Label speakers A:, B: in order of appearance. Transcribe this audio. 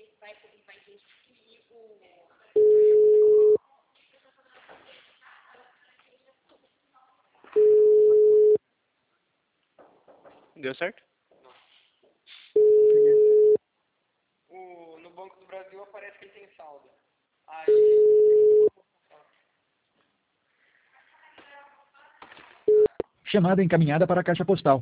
A: Deu certo?
B: No Banco do Brasil aparece que ele tem saldo. Aí...
C: Chamada encaminhada para a caixa postal.